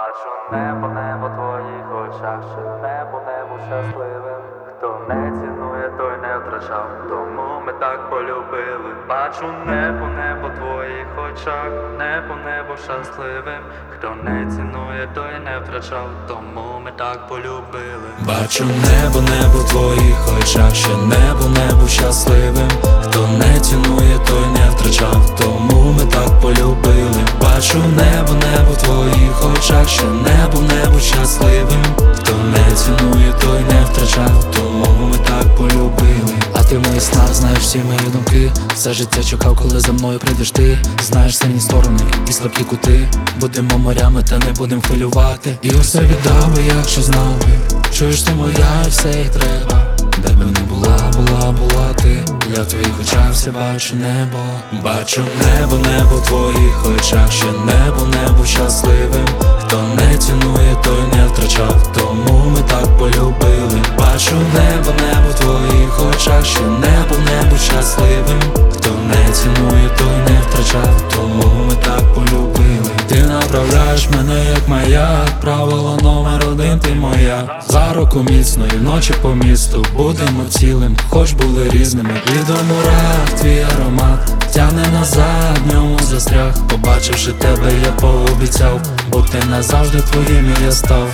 Бачу небо в твоїх очах, що небо щасливим. Хто не цінує, той не втрачав, тому ми так полюбили. Бачу небо в твоїх очах, небо щасливим. Хто не цінує, той не втрачав, тому ми так полюбили. Бачу небо в твоїх очах, що небо щасливим. Хто не цінує, той не втрачав, тому ми так полюбили. Бачу небо в твоїх очах, що небо щасливим. Хто не цінує, той не втрачав, тому ми так полюбили. А ти в моїх снах знаєш всі мої думки. Все життя чекав, коли за мною прийдеш ти. Знаєш сильні сторони і слабкі кути. Будемо морями, та не будем хвилювати. І усе віддав би, якщо знав би. Чуєш, ти моя і все як треба. Де б не була ти. Я в твоїх очах все бачу небо. Бачу небо в твоїх очах, що небо щасливим. Хто не цінує, той не втрачав, тому ми так полюбили. Бачу небо в твоїх очах, що небо щасливим. Хто не цінує, той не втрачав, тому ми так полюбили. Ти направляєш мене як маяк, правило номер 1 ти моя. За руку міцно і вночі по місту будемо цілим, хоч були різними. І до мурах твій аромат тягне назад, в ньому застряг. Побачивши тебе, я пообіцяв, бути назавжди твоїм я став.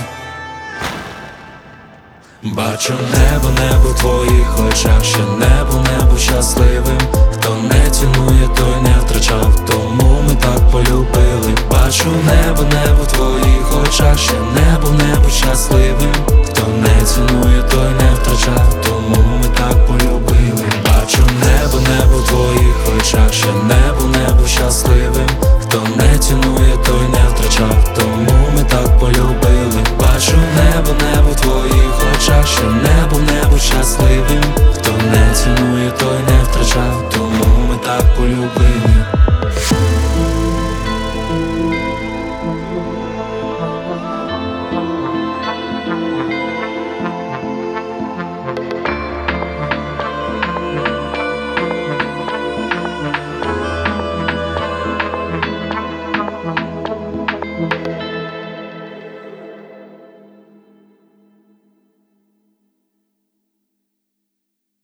Бачу небо в твоїх очах, що небо щасливим. Хто не цінує, той не втрачав, тому ми так полюбили. Бачу небо в твоїх очах, що небо щасливим. Хто не цінує, той не втрачав, тому ми так полюбили. Бачу небо в твоїх очах, що небо щасливим. Хто не цінує, той не втрачав, тому ми так полюбили. Бачу небо в твоїх очах, що небо щасливим. Хто не цінує, той не втрачав, тому ми так полюбили.